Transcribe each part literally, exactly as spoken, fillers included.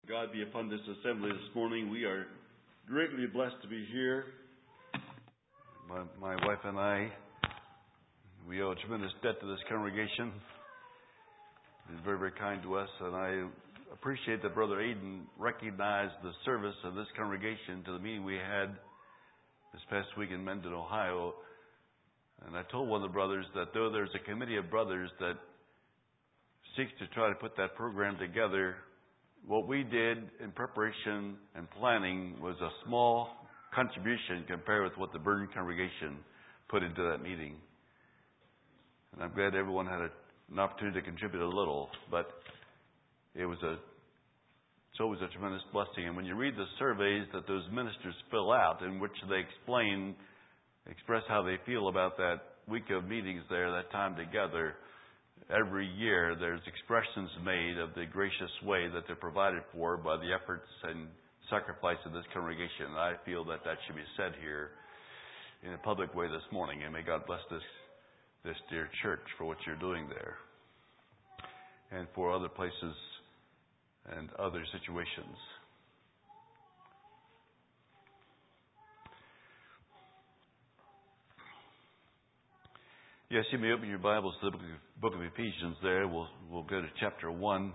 God be upon this assembly this morning. We are greatly blessed to be here. My, my wife and I, we owe a tremendous debt to this congregation. He's very, very kind to us, and I appreciate that Brother Aiden recognized the service of this congregation to the meeting we had this past week in Mendon, Ohio. And I told one of the brothers that though there's a committee of brothers that seeks to try to put that program together, what we did in preparation and planning was a small contribution compared with what the Burn congregation put into that meeting. And I'm glad everyone had a, an opportunity to contribute a little, but it was a so it was a tremendous blessing. And when you read the surveys that those ministers fill out, in which they explain, express how they feel about that week of meetings there, that time together, every year there's expressions made of the gracious way that they're provided for by the efforts and sacrifice of this congregation. And I feel that that should be said here in a public way this morning. And may God bless this, this dear church for what you're doing there and for other places and other situations. Yes, you may open your Bibles to the book of, book of Ephesians there. We'll, we'll go to chapter one.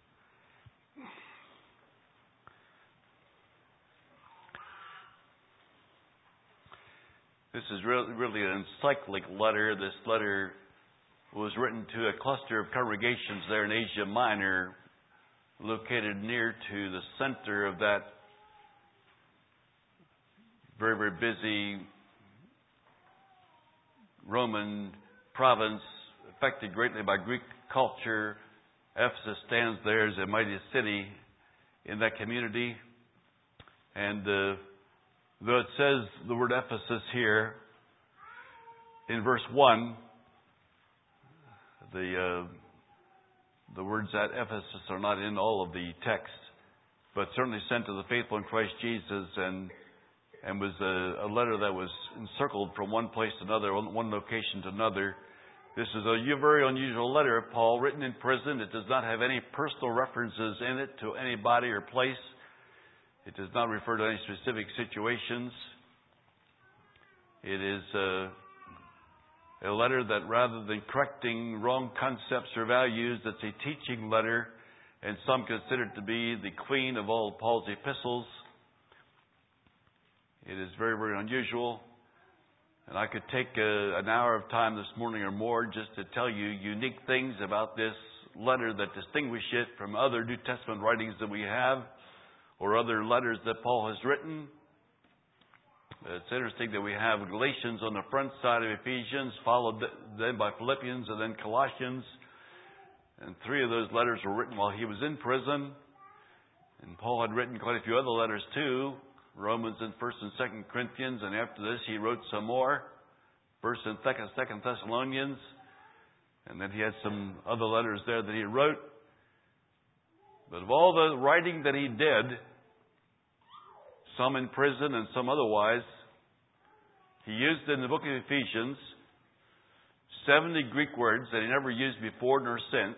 This is really, really an encyclic letter. This letter was written to a cluster of congregations there in Asia Minor, located near to the center of that very, very busy Roman province, affected greatly by Greek culture. Ephesus stands there as a mighty city in that community. And uh, though it says the word Ephesus here in verse one, the uh, the words at Ephesus are not in all of the text, but certainly sent to the faithful in Christ Jesus, and and was a, a letter that was encircled from one place to another, one location to another. This is a very unusual letter of Paul, written in prison. It does not have any personal references in it to anybody or place. It does not refer to any specific situations. It is a, a letter that, rather than correcting wrong concepts or values, it's a teaching letter, and some consider it to be the queen of all Paul's epistles. It is very, very unusual. And I could take a, an hour of time this morning or more just to tell you unique things about this letter that distinguish it from other New Testament writings that we have or other letters that Paul has written. It's interesting that we have Galatians on the front side of Ephesians, followed then by Philippians and then Colossians. And three of those letters were written while he was in prison. And Paul had written quite a few other letters too. Romans and First and Second Corinthians, and after this he wrote some more, First and Second Thessalonians, and then he had some other letters there that he wrote. But of all the writing that he did, some in prison and some otherwise, he used in the book of Ephesians seventy Greek words that he never used before nor since.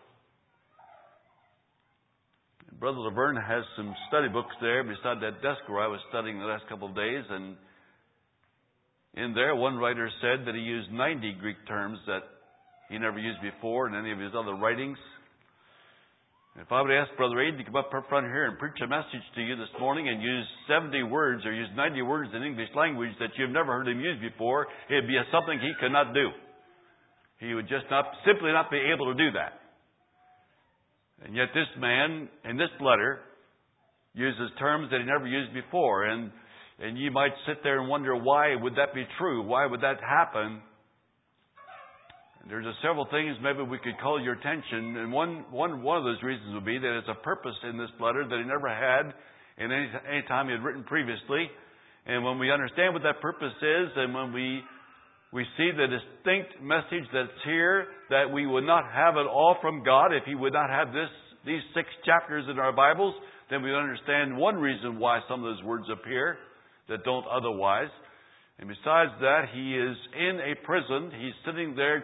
Brother Laverne has some study books there beside that desk where I was studying the last couple of days. And in there, one writer said that he used ninety Greek terms that he never used before in any of his other writings. If I would ask Brother Aiden to come up front here and preach a message to you this morning and use seventy words or use ninety words in English language that you've never heard him use before, it'd be something he could not do. He would just not, simply not be able to do that. And yet this man, in this letter, uses terms that he never used before. And and you might sit there and wonder, why would that be true? Why would that happen? And there's a several things maybe we could call your attention. And one, one, one of those reasons would be that there's a purpose in this letter that he never had in any, any time he had written previously. And when we understand what that purpose is, and when we We see the distinct message that's here, that we would not have it all from God if He would not have this these six chapters in our Bibles, then we understand one reason why some of those words appear that don't otherwise. And besides that, he is in a prison. He's sitting there,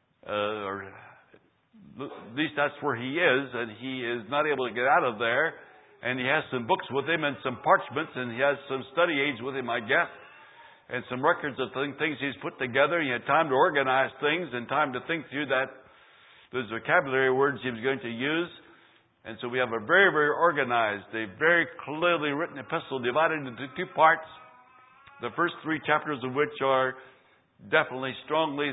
uh, or at least that's where he is, and he is not able to get out of there. And he has some books with him and some parchments, and he has some study aids with him, I guess, and some records of things he's put together. He had time to organize things and time to think through that, those vocabulary words he was going to use. And so we have a very, very organized, a very clearly written epistle divided into two parts. The first three chapters of which are definitely strongly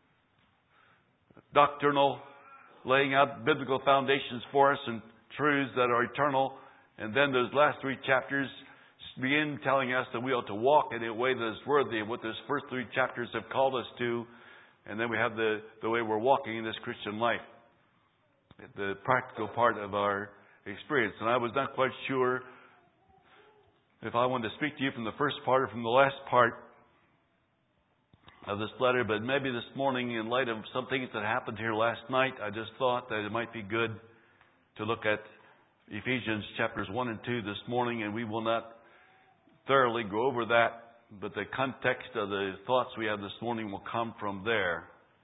doctrinal, laying out biblical foundations for us and truths that are eternal. And then those last three chapters begin telling us that we ought to walk in a way that is worthy of what those first three chapters have called us to. And then we have the, the way we're walking in this Christian life, the practical part of our experience. And I was not quite sure if I wanted to speak to you from the first part or from the last part of this letter, but maybe this morning, in light of some things that happened here last night, I just thought that it might be good to look at Ephesians chapters one and two this morning, and we will not thoroughly go over that, but the context of the thoughts we have this morning will come from there.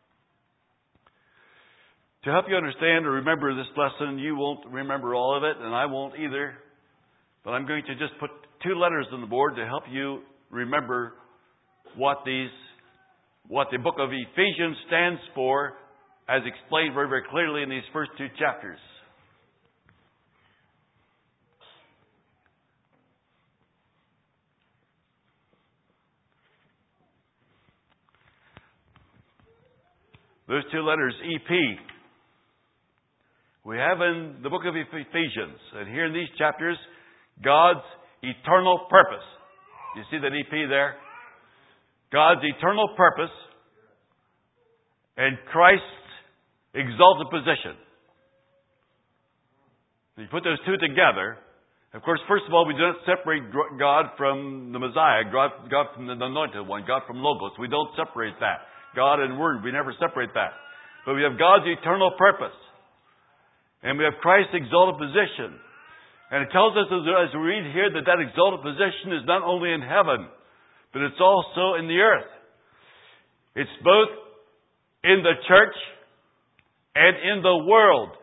To help you understand or remember this lesson, you won't remember all of it, and I won't either, but I'm going to just put two letters on the board to help you remember what these, what the book of Ephesians stands for, as explained very, very clearly in these first two chapters. Those two letters, E P, we have in the book of Ephesians. And here in these chapters, God's eternal purpose. You see that E P there? God's eternal purpose and Christ's exalted position. You put those two together. Of course, first of all, we do not separate God from the Messiah, God, God from the Anointed One, God from Logos. We don't separate that. God and Word, we never separate that. But we have God's eternal purpose. And we have Christ's exalted position. And it tells us as we read here that that exalted position is not only in heaven, but it's also in the earth. It's both in the church and in the world.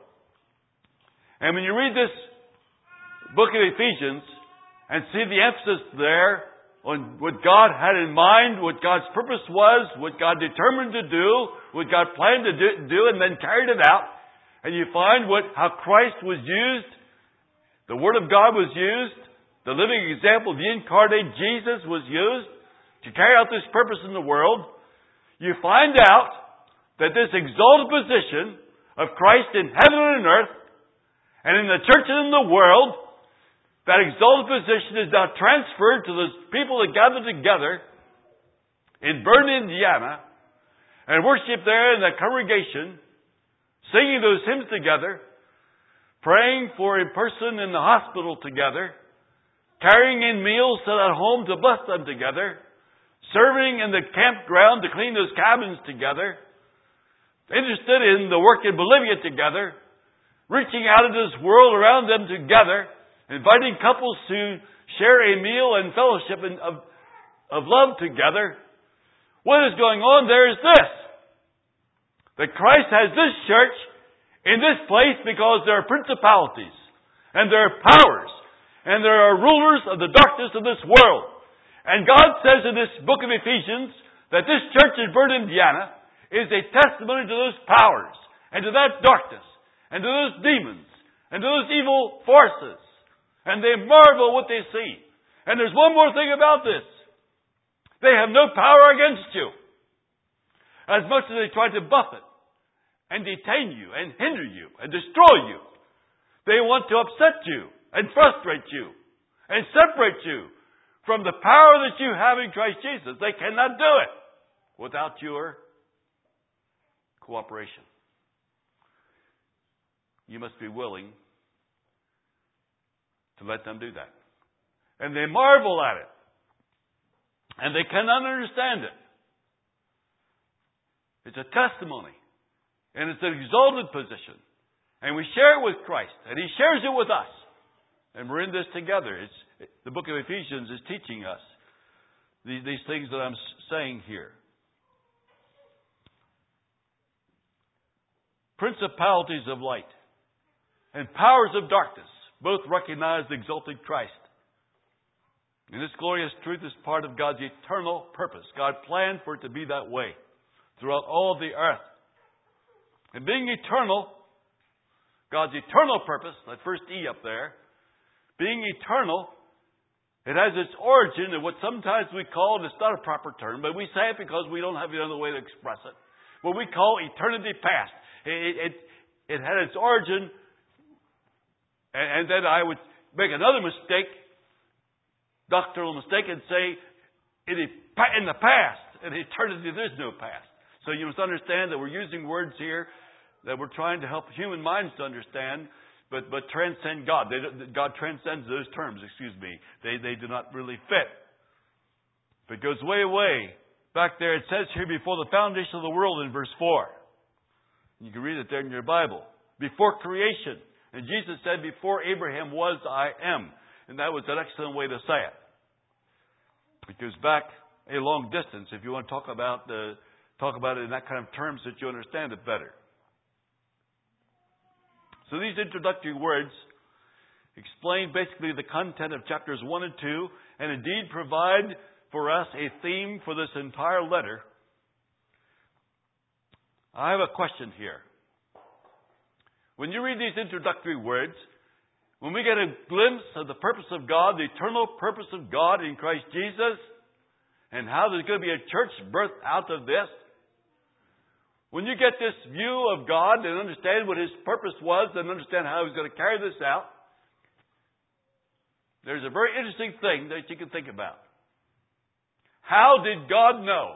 And when you read this book of Ephesians and see the emphasis there on what God had in mind, what God's purpose was, what God determined to do, what God planned to do, and then carried it out. And you find what how Christ was used, the Word of God was used, the living example of the incarnate Jesus was used to carry out this purpose in the world. You find out that this exalted position of Christ in heaven and in earth, and in the church and in the world, that exalted position is now transferred to those people that gather together in Vernon, Indiana, and worship there in the congregation, singing those hymns together, praying for a person in the hospital together, carrying in meals set at home to bless them together, serving in the campground to clean those cabins together, interested in the work in Bolivia together, reaching out into this world around them together, inviting couples to share a meal and fellowship of, of love together. What is going on there is this: that Christ has this church in this place because there are principalities, and there are powers, and there are rulers of the darkness of this world. And God says in this book of Ephesians that this church in Vernon, Indiana is a testimony to those powers, and to that darkness, and to those demons, and to those evil forces. And they marvel what they see. And there's one more thing about this. They have no power against you. As much as they try to buffet and detain you and hinder you and destroy you, they want to upset you and frustrate you and separate you from the power that you have in Christ Jesus. They cannot do it without your cooperation. You must be willing to let them do that. And they marvel at it. And they cannot understand it. It's a testimony. And it's an exalted position. And we share it with Christ. And He shares it with us. And we're in this together. It's, the book of Ephesians is teaching us these, these things that I'm saying here. Principalities of light and powers of darkness both recognize the exalted Christ. And this glorious truth is part of God's eternal purpose. God planned for it to be that way throughout all of the earth. And being eternal, God's eternal purpose, that first E up there, being eternal, it has its origin in what sometimes we call, and it's not a proper term, but we say it because we don't have any other way to express it, what we call eternity past. It, it, it had its origin, and, and then I would make another mistake, doctrinal mistake, and say, in the past, in eternity, there's no past. So you must understand that we're using words here that we're trying to help human minds to understand, but, but transcend God. They, God transcends those terms, excuse me. They, they do not really fit. But it goes way, way back there. It says here, before the foundation of the world in verse four. You can read it there in your Bible. Before creation. And Jesus said, before Abraham was, I am. And that was an excellent way to say it. It goes back a long distance if you want to talk about the talk about it in that kind of terms that you understand it better. So these introductory words explain basically the content of chapters one and two, and indeed provide for us a theme for this entire letter. I have a question here. When you read these introductory words, when we get a glimpse of the purpose of God, the eternal purpose of God in Christ Jesus, and how there's going to be a church birthed out of this, when you get this view of God and understand what His purpose was and understand how He's going to carry this out, there's a very interesting thing that you can think about. How did God know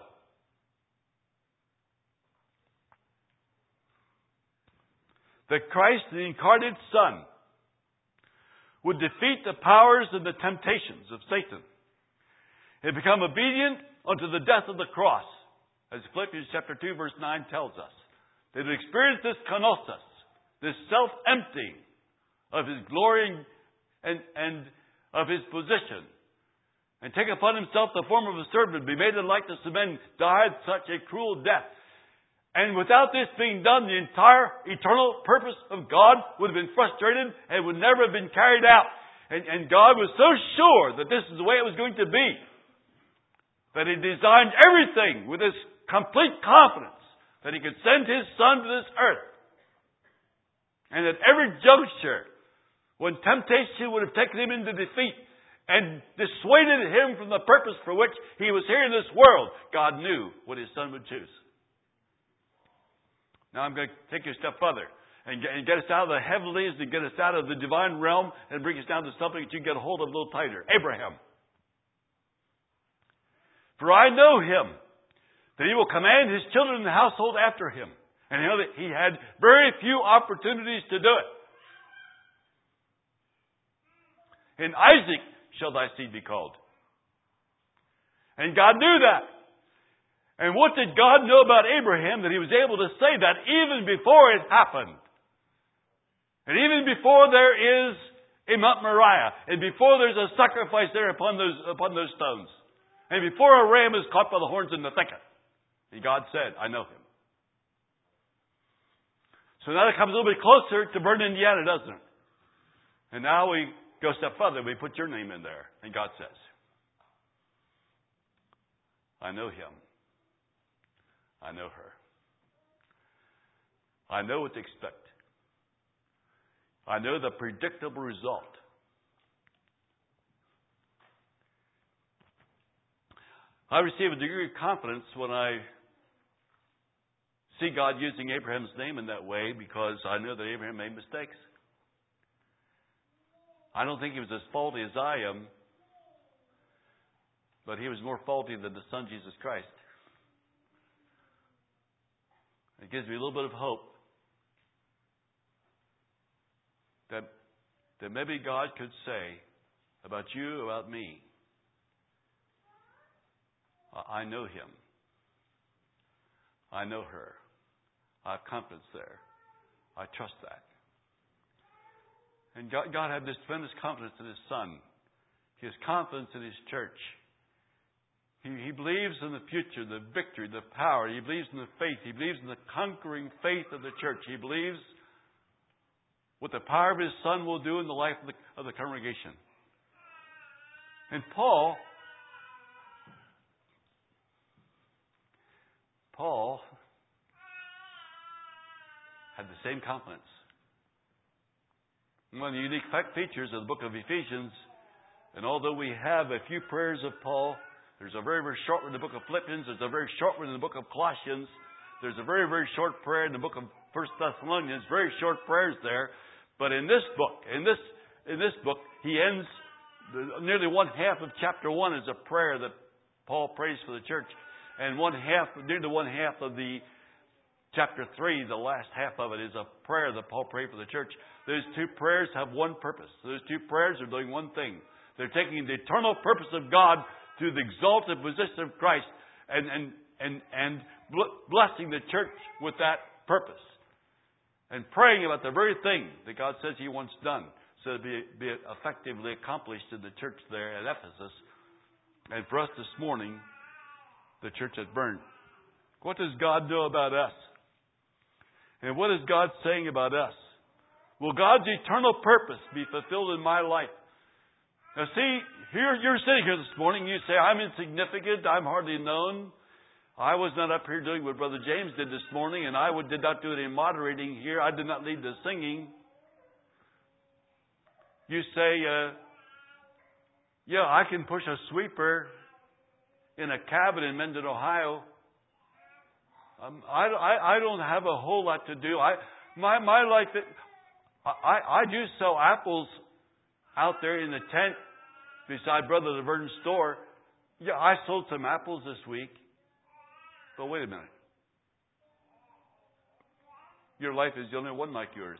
that Christ, the incarnate Son, would defeat the powers and the temptations of Satan and become obedient unto the death of the cross, as Philippians chapter two verse nine tells us? They would experience this kenosis, this self-emptying of His glory and, and of His position, and take upon Himself the form of a servant, be made in the likeness of men, died such a cruel death. And without this being done, the entire eternal purpose of God would have been frustrated and would never have been carried out. And, and God was so sure that this is the way it was going to be, that He designed everything with this complete confidence that He could send His Son to this earth. And at every juncture, when temptation would have taken Him into defeat and dissuaded Him from the purpose for which He was here in this world, God knew what His Son would choose. Now I'm going to take you a step further and get, and get us out of the heavenlies and get us out of the divine realm and bring us down to something that you can get a hold of a little tighter. Abraham. For I know him, that he will command his children in the household after him. And you know that he had very few opportunities to do it. In Isaac shall thy seed be called. And God knew that. And what did God know about Abraham that He was able to say that even before it happened? And even before there is a Mount Moriah, and before there's a sacrifice there upon those upon those stones, and before a ram is caught by the horns in the thicket, and God said, I know him. So now it comes a little bit closer to Burn, Indiana, doesn't it? And now we go a step further. We put your name in there, and God says, I know him. I know her. I know what to expect. I know the predictable result. I receive a degree of confidence when I see God using Abraham's name in that way, because I know that Abraham made mistakes. I don't think he was as faulty as I am, but he was more faulty than the Son, Jesus Christ. It gives me a little bit of hope that, that maybe God could say about you, about me, I know him. I know her. I have confidence there. I trust that. And God, God had this tremendous confidence in His Son. He has confidence in His church. He, he believes in the future, the victory, the power. He believes in the faith. He believes in the conquering faith of the church. He believes what the power of His Son will do in the life of the, of the congregation. And Paul, Paul had the same confidence. One of the unique features of the book of Ephesians, and although we have a few prayers of Paul, there's a very, very short one in the book of Philippians, there's a very short one in the book of Colossians, there's a very, very short prayer in the book of First Thessalonians, very short prayers there. But in this book, in this in this book, he ends the, nearly one half of chapter one is a prayer that Paul prays for the church, and one half, nearly one half of the chapter three, the last half of it is a prayer that Paul prayed for the church. Those two prayers have one purpose. Those two prayers are doing one thing. They're taking the eternal purpose of God to the exalted position of Christ and and and and blessing the church with that purpose. And praying about the very thing that God says He wants done, so that it be, be effectively accomplished in the church there at Ephesus. And for us this morning, the church at Bern. What does God know about us? And what is God saying about us? Will God's eternal purpose be fulfilled in my life? Now see, here you're sitting here this morning, you say, I'm insignificant, I'm hardly known. I was not up here doing what Brother James did this morning, and I did not do any moderating here. I did not lead the singing. You say, uh, yeah, I can push a sweeper in a cabin in Mendon, Ohio. Um, I, I, I don't have a whole lot to do. I my my life, I, I do sell apples out there in the tent beside Brother Lavern's store. Yeah, I sold some apples this week. But wait a minute. Your life is the only one like yours.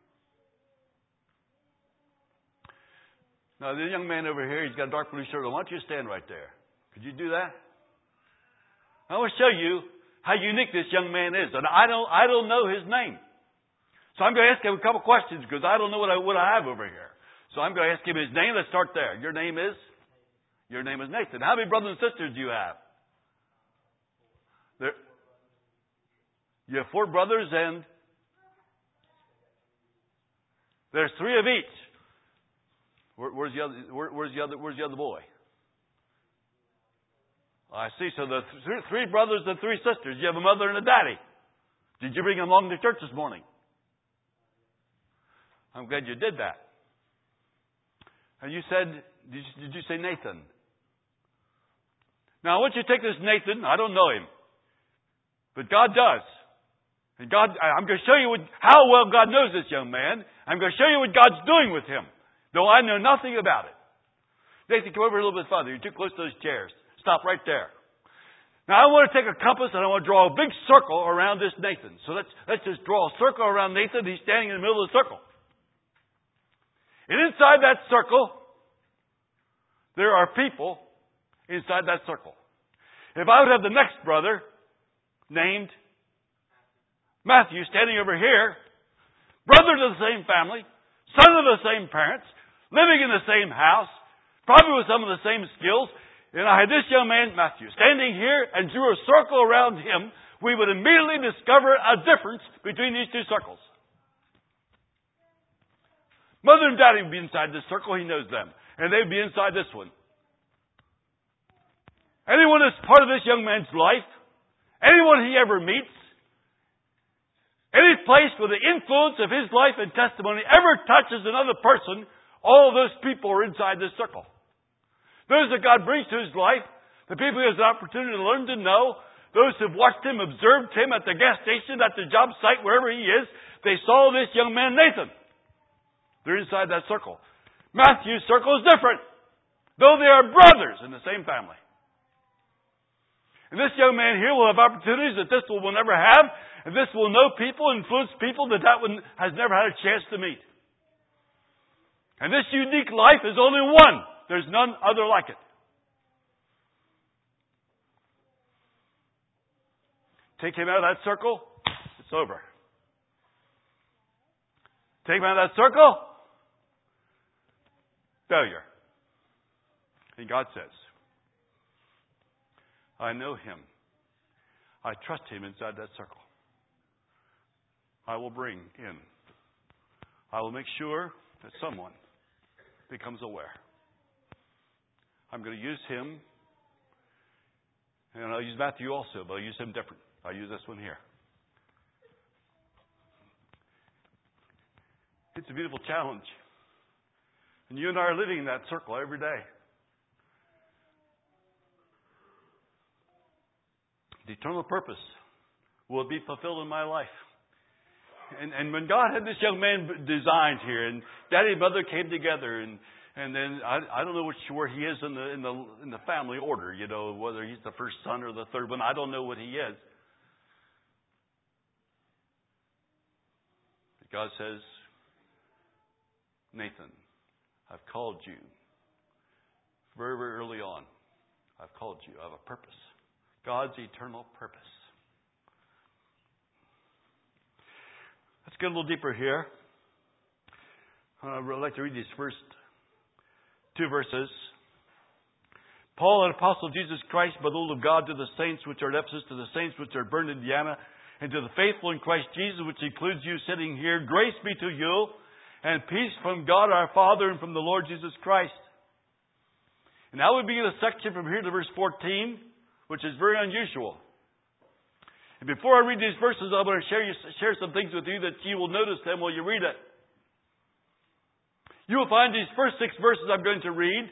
Now, the young man over here, he's got a dark blue shirt on. Why don't you stand right there? Could you do that? I want to show you how unique this young man is. And I don't, I don't know his name. So I'm going to ask him a couple questions because I don't know what I, what I have over here. So I'm going to ask him his name. Let's start there. Your name is? Your name is Nathan. How many brothers and sisters do you have? There, you have four brothers and there's three of each. Where, where's the other? Where, where's the other? Where's the other boy? I see. So the th- three brothers and three sisters. You have a mother and a daddy. Did you bring them along to church this morning? I'm glad you did that. And you said, did you, did you say Nathan? Now I want you to take this Nathan. I don't know him. But God does. And God, I'm going to show you what, how well God knows this young man. I'm going to show you what God's doing with him, though I know nothing about it. Nathan, come over a little bit further. You're too close to those chairs. Stop right there. Now I want to take a compass and I want to draw a big circle around this Nathan. So let's, let's just draw a circle around Nathan. He's standing in the middle of the circle. And inside that circle, there are people inside that circle. If I would have the next brother named Matthew standing over here, brother to the same family, son of the same parents, living in the same house, probably with some of the same skills, and I had this young man, Matthew, standing here and drew a circle around him, we would immediately discover a difference between these two circles. Mother and daddy would be inside this circle, he knows them, and they would be inside this one. Anyone that's part of this young man's life, anyone he ever meets, any place where the influence of his life and testimony ever touches another person, all of those people are inside this circle. Those that God brings to his life, the people he has the opportunity to learn to know, those who have watched him, observed him at the gas station, at the job site, wherever he is, they saw this young man, Nathan. They're inside that circle. Matthew's circle is different, though they are brothers in the same family. And this young man here will have opportunities that this one will never have. And this will know people, influence people that that one has never had a chance to meet. And this unique life is only one. There's none other like it. Take him out of that circle, it's over. Take him out of that circle, failure. And God says, I know him. I trust him inside that circle. I will bring in I will make sure that someone becomes aware. I'm going to use him, and I'll use Matthew also, but I'll use him different. I'll use this one here. It's a beautiful challenge. And you and I are living in that circle every day. The eternal purpose will be fulfilled in my life. And and when God had this young man designed here, and Daddy and Mother came together, and and then I I don't know which where he is in the in the in the family order, you know, whether he's the first son or the third one. I don't know what he is. But God says, Nathan, I've called you very, very early on. I've called you. I have a purpose. God's eternal purpose. Let's get a little deeper here. Uh, I'd like to read these first two verses. Paul, an apostle of Jesus Christ, by the will of God, to the saints which are at Ephesus, to the saints which are burned in Indiana, and to the faithful in Christ Jesus, which includes you sitting here, grace be to you, and peace from God our Father and from the Lord Jesus Christ. And now we begin a section from here to verse fourteen, which is very unusual. And before I read these verses, I'm going to share, you, share some things with you that you will notice them while you read it. You will find these first six verses I'm going to read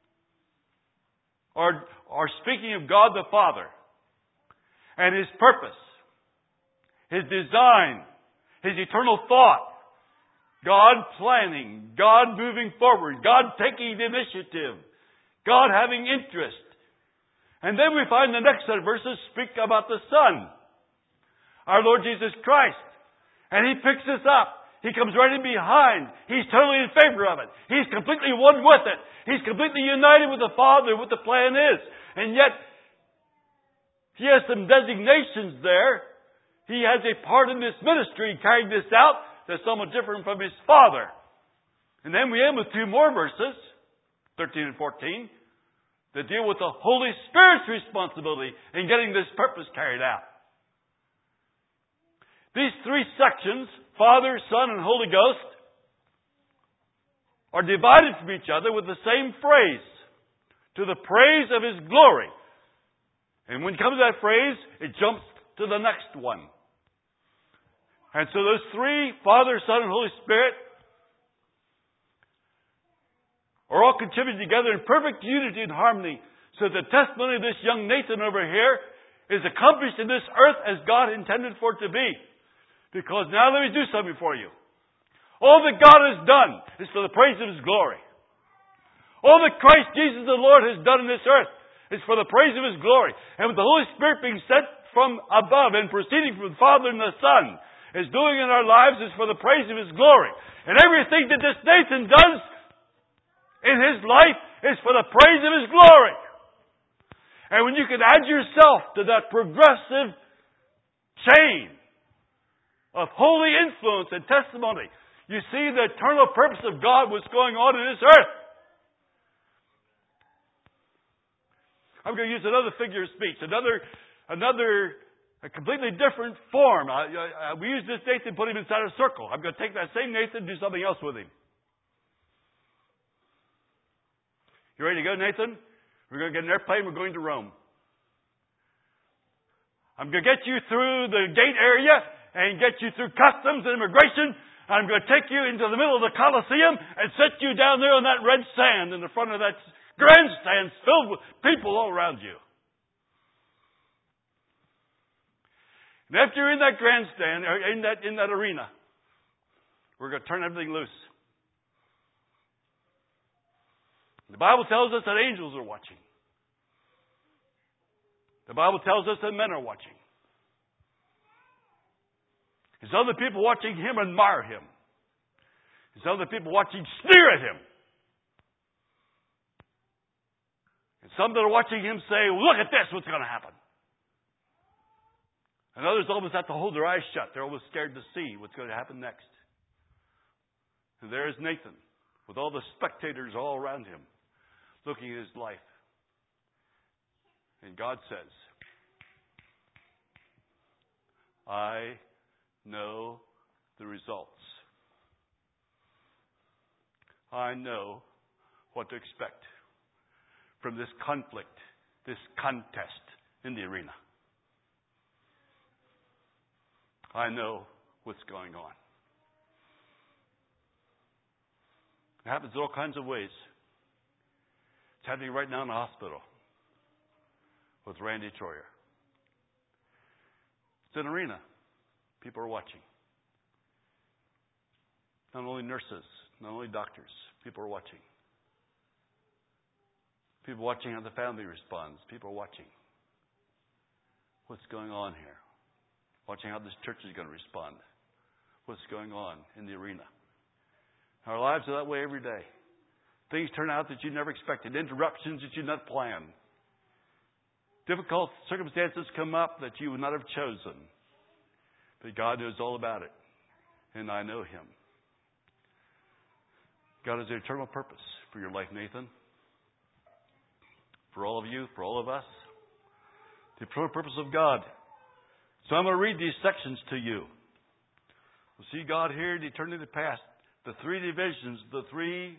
are, are speaking of God the Father and His purpose, His design, His eternal thought, God planning, God moving forward, God taking the initiative, God having interest. And then we find the next set of verses speak about the Son, our Lord Jesus Christ. And He picks us up. He comes right in behind. He's totally in favor of it. He's completely one with it. He's completely united with the Father, what the plan is. And yet, He has some designations there. He has a part in this ministry carrying this out that's somewhat different from His Father. And then we end with two more verses, thirteen and fourteen, that deal with the Holy Spirit's responsibility in getting this purpose carried out. These three sections, Father, Son, and Holy Ghost, are divided from each other with the same phrase, to the praise of His glory. And when it comes to that phrase, it jumps to the next one. And so those three, Father, Son, and Holy Spirit, are all contributing together in perfect unity and harmony. So the testimony of this young Nathan over here is accomplished in this earth as God intended for it to be. Because now let me do something for you. All that God has done is for the praise of His glory. All that Christ Jesus the Lord has done in this earth is for the praise of His glory. And with the Holy Spirit being sent from above and proceeding from the Father and the Son is doing in our lives is for the praise of His glory. And everything that this Nathan does in his life is for the praise of His glory. And when you can add yourself to that progressive chain of holy influence and testimony, you see the eternal purpose of God, what's going on in this earth. I'm going to use another figure of speech, another, another, a completely different form. I, I, we use this Nathan, put him inside a circle. I'm going to take that same Nathan and do something else with him. You ready to go, Nathan? We're going to get an airplane. We're going to Rome. I'm going to get you through the gate area and get you through customs and immigration. I'm going to take you into the middle of the Colosseum and set you down there on that red sand in the front of that grandstand filled with people all around you. And after you're in that grandstand, or in that, in that arena, we're going to turn everything loose. The Bible tells us that angels are watching. The Bible tells us that men are watching. There's other people watching Him admire Him. There's other people watching sneer at Him. And some that are watching Him say, look at this, what's going to happen. And others almost have to hold their eyes shut. They're almost scared to see what's going to happen next. And there is Nathan with all the spectators all around him, looking at his life. And God says, I know the results I know what to expect from this conflict, this contest in the arena. I know what's going on. It happens in all kinds of ways. It's happening right now in the hospital with Randy Troyer. It's an arena. People are watching. Not only nurses, not only doctors, people are watching. People watching how the family responds. People are watching what's going on here. Watching how this church is going to respond. What's going on in the arena. Our lives are that way every day. Things turn out that you never expected. Interruptions that you not planned. Difficult circumstances come up that you would not have chosen. But God knows all about it. And I know Him. God has an eternal purpose for your life, Nathan. For all of you, for all of us. The eternal purpose of God. So I'm going to read these sections to you. We'll see God here in eternity past. The three divisions, the three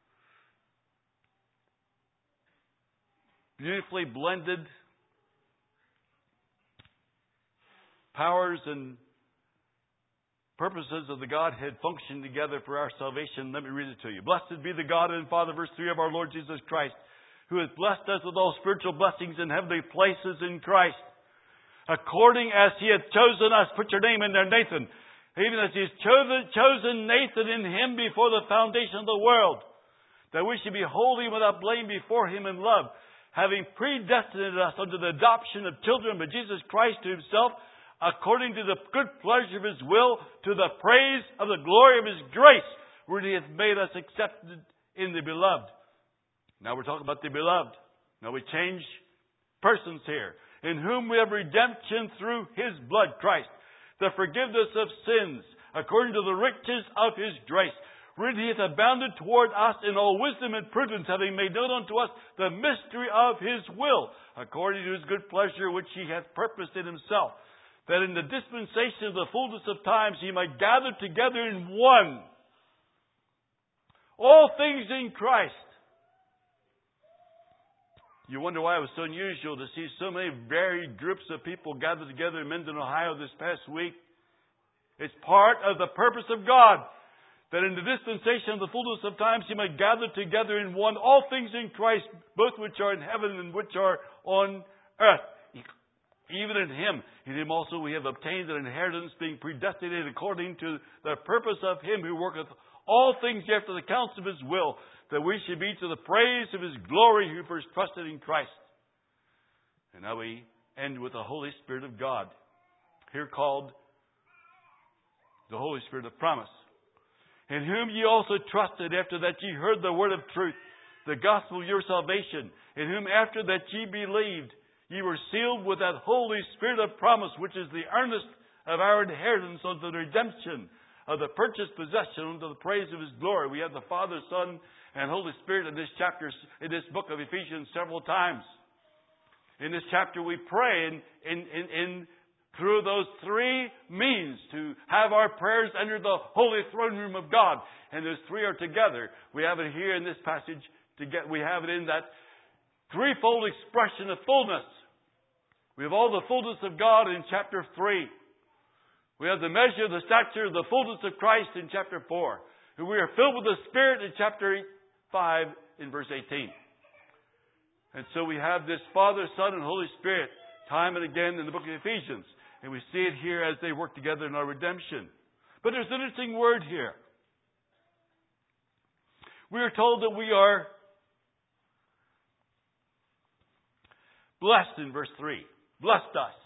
beautifully blended powers and purposes of the Godhead function together for our salvation. Let me read it to you. Blessed be the God and Father, verse three, of our Lord Jesus Christ, who has blessed us with all spiritual blessings in heavenly places in Christ, according as He hath chosen us. Put your name in there, Nathan. Even as He has chosen, chosen Nathan in Him before the foundation of the world, that we should be holy without blame before Him in love, having predestinated us unto the adoption of children by Jesus Christ to Himself, according to the good pleasure of His will, to the praise of the glory of His grace, where He hath made us accepted in the beloved. Now we're talking about the beloved. Now we change persons here. In whom we have redemption through His blood, Christ, the forgiveness of sins, according to the riches of His grace, wherein He hath abounded toward us in all wisdom and prudence, having made known unto us the mystery of His will, according to His good pleasure, which He hath purposed in Himself, that in the dispensation of the fullness of times He might gather together in one all things in Christ. You wonder why it was so unusual to see so many varied groups of people gathered together in Mendon, Ohio this past week. It's part of the purpose of God, that in the dispensation of the fullness of times He might gather together in one all things in Christ, both which are in heaven and which are on earth. Even in Him, in Him also we have obtained an inheritance, being predestinated according to the purpose of Him who worketh all things after the counsel of His will, that we should be to the praise of His glory who first trusted in Christ. And now we end with the Holy Spirit of God, here called the Holy Spirit of promise, in whom ye also trusted after that ye heard the word of truth, the gospel of your salvation, in whom after that ye believed, ye were sealed with that Holy Spirit of promise, which is the earnest of our inheritance unto the redemption of the purchased possession unto the praise of His glory. We have the Father, Son, and Holy Spirit in this chapter, in this book of Ephesians several times. In this chapter we pray in, in, in, in through those three means to have our prayers under the holy throne room of God. And those three are together. We have it here in this passage. To get, we have it in that threefold expression of fullness. We have all the fullness of God in chapter three. We have the measure of the stature of the fullness of Christ in chapter four. And we are filled with the Spirit in chapter five in verse eighteen. And so we have this Father, Son, and Holy Spirit time and again in the book of Ephesians. And we see it here as they work together in our redemption. But there's an interesting word here. We are told that we are blessed in verse three. Blessed us.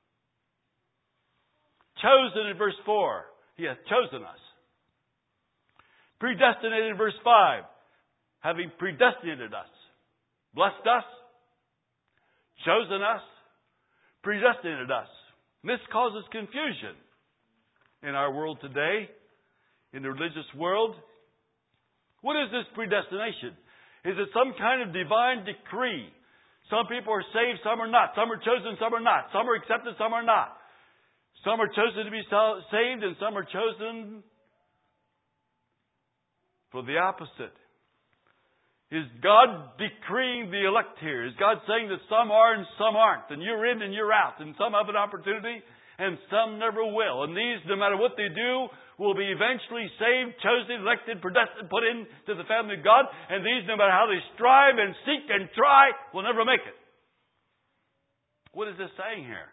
Chosen in verse four. He hath chosen us. Predestinated in verse five. Having predestinated us. Blessed us. Chosen us. Predestinated us. And this causes confusion in our world today, in the religious world. What is this predestination? Is it some kind of divine decree? Some people are saved, some are not. Some are chosen, some are not. Some are accepted, some are not. Some are chosen to be saved and some are chosen for the opposite. Is God decreeing the elect here? Is God saying that some are and some aren't? And you're in and you're out. And some have an opportunity and some never will. And these, no matter what they do, will be eventually saved, chosen, elected, predestined, put into the family of God. And these, no matter how they strive and seek and try, will never make it. What is this saying here?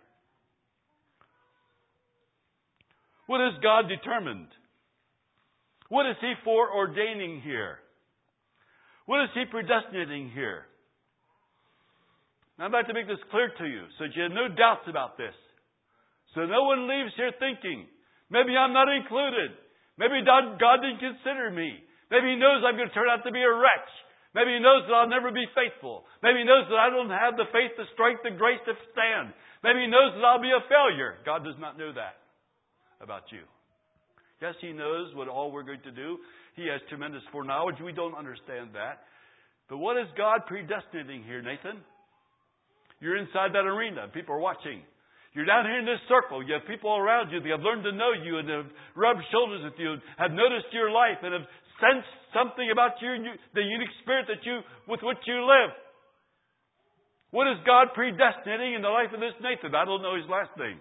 What has God determined? What is He foreordaining here? What is He predestinating here? Now, I'd like to make this clear to you so that you have no doubts about this. So no one leaves here thinking, maybe I'm not included. Maybe God didn't consider me. Maybe He knows I'm going to turn out to be a wretch. Maybe He knows that I'll never be faithful. Maybe He knows that I don't have the faith, the strength, the grace to stand. Maybe He knows that I'll be a failure. God does not know that about you. Yes, He knows what all we're going to do. He has tremendous foreknowledge. We don't understand that. But what is God predestinating here, Nathan? You're inside that arena. People are watching. You're down here in this circle. You have people around you that have learned to know you and have rubbed shoulders with you, have noticed your life and have sensed something about you and you, the unique spirit that you, with which you live. What is God predestinating in the life of this Nathan? I don't know his last name.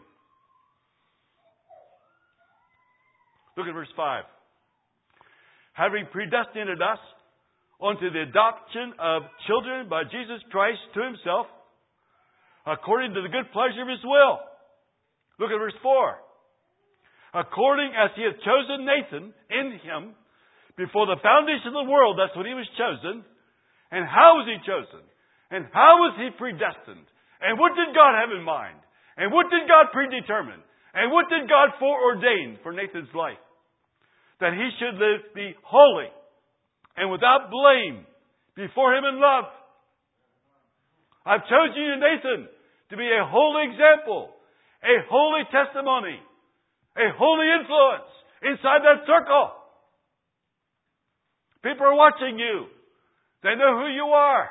Look at verse five. Having predestinated us unto the adoption of children by Jesus Christ to Himself, according to the good pleasure of His will. Look at verse four. According as He hath chosen Nathan in Him, before the foundation of the world, that's when he was chosen. And how was he chosen? And how was he predestined? And what did God have in mind? And what did God predetermine? And what did God foreordain for Nathan's life? That he should live, be holy and without blame before Him in love. I've chosen you, Nathan, to be a holy example, a holy testimony, a holy influence inside that circle. People are watching you. They know who you are.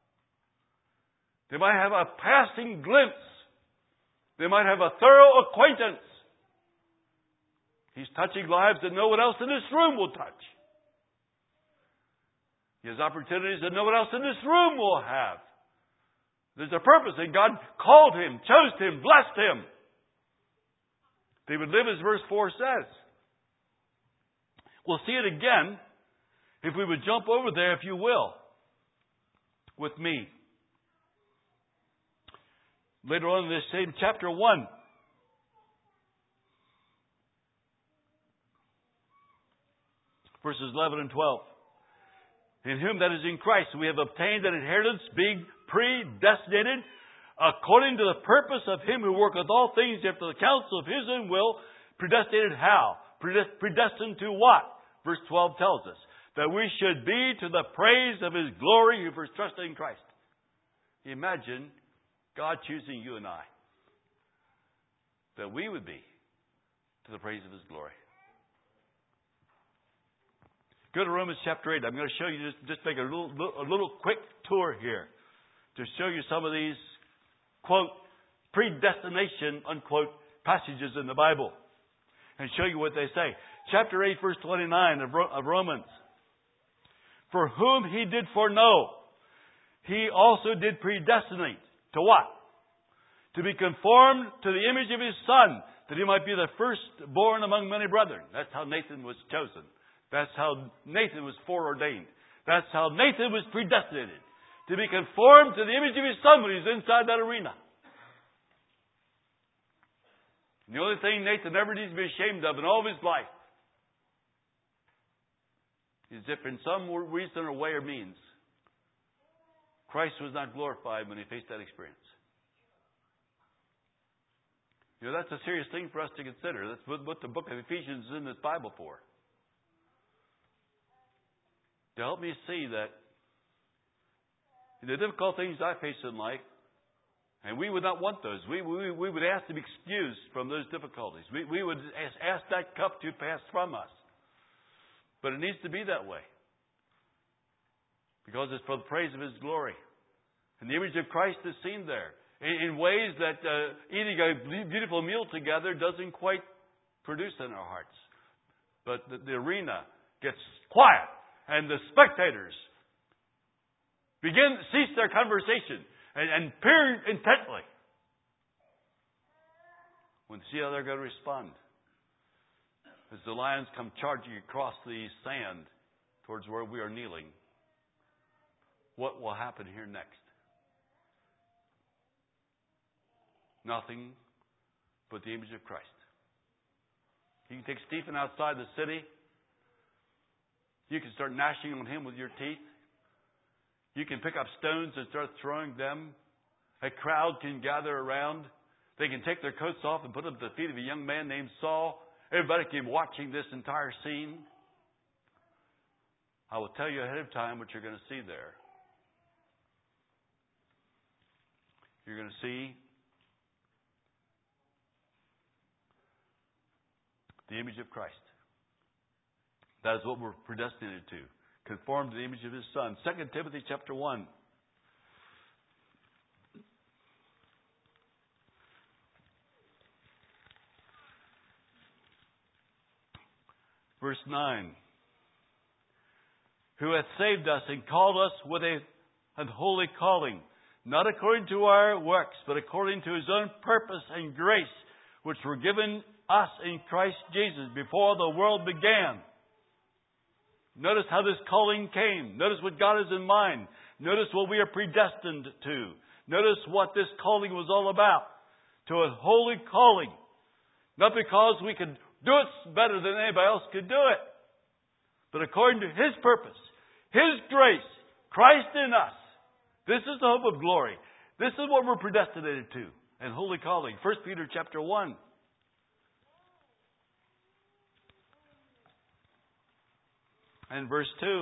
They might have a passing glimpse. They might have a thorough acquaintance. He's touching lives that no one else in this room will touch. He has opportunities that no one else in this room will have. There's a purpose, and God called him, chose him, blessed him. They would live as verse four says. We'll see it again if we would jump over there, if you will, with me. Later on in this same chapter one. Verses eleven and twelve. In whom, that is in Christ, we have obtained an inheritance, being predestinated according to the purpose of Him who worketh all things after the counsel of His own will. Predestinated how? Predestined to what? Verse twelve tells us. That we should be to the praise of His glory who first trusted in Christ. Imagine God choosing you and I. That we would be to the praise of His glory. Go to Romans chapter eight. I'm going to show you, just, just make a little, a little quick tour here to show you some of these, quote, predestination, unquote, passages in the Bible and show you what they say. Chapter eight, verse twenty-nine of, of Romans. For whom He did foreknow, He also did predestinate. To what? To be conformed to the image of His Son, that He might be the firstborn among many brethren. That's how Nathan was chosen. That's how Nathan was foreordained. That's how Nathan was predestinated. To be conformed to the image of His Son when He's inside that arena. And the only thing Nathan ever needs to be ashamed of in all of his life is if in some reason or way or means Christ was not glorified when He faced that experience. You know, that's a serious thing for us to consider. That's what the book of Ephesians is in this Bible for. To help me see that in the difficult things I face in life, and we would not want those. We, we, we would ask to be excused from those difficulties. We, we would ask, ask that cup to pass from us. But it needs to be that way. Because it's for the praise of His glory. And the image of Christ is seen there. In, in ways that uh, eating a beautiful meal together doesn't quite produce in our hearts. But the, the arena gets quiet and the spectators begin cease their conversation and, and peer intently. When see how they're going to respond. As the lions come charging across the sand towards where we are kneeling, what will happen here next? Nothing but the image of Christ. You can take Stephen outside the city. You can start gnashing on him with your teeth. You can pick up stones and start throwing them. A crowd can gather around. They can take their coats off and put them at the feet of a young man named Saul. Everybody can be watching this entire scene. I will tell you ahead of time what you're going to see there. You're going to see the image of Christ. That is what we're predestinated to. Conform to the image of His Son. Second Timothy chapter one. Verse nine. Who hath saved us and called us with a an holy calling, not according to our works, but according to His own purpose and grace, which were given us in Christ Jesus before the world began. Notice how this calling came. Notice what God has in mind. Notice what we are predestined to. Notice what this calling was all about. To a holy calling. Not because we could do it better than anybody else could do it, but according to His purpose, His grace, Christ in us. This is the hope of glory. This is what we're predestinated to. And holy calling. First Peter chapter one. And verse two.